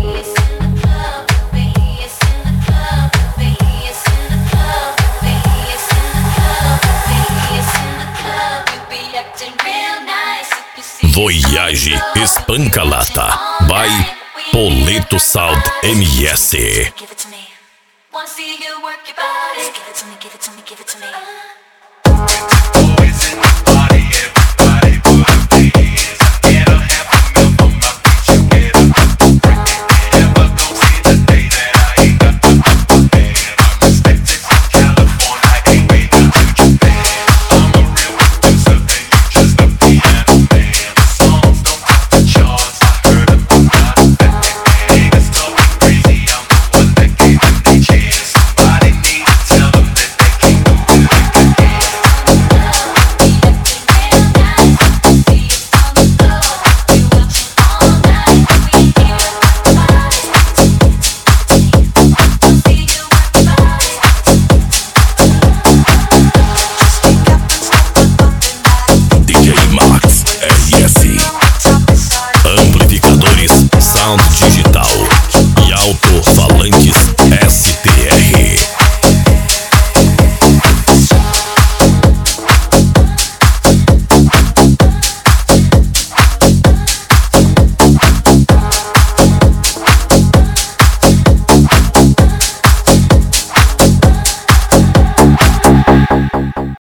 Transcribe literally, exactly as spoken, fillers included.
Voyage Espancalata by Poleto Sound M S. Give it to me. Wanna see you work your body. Give it to me, give it to me, give it to me. Always in my body.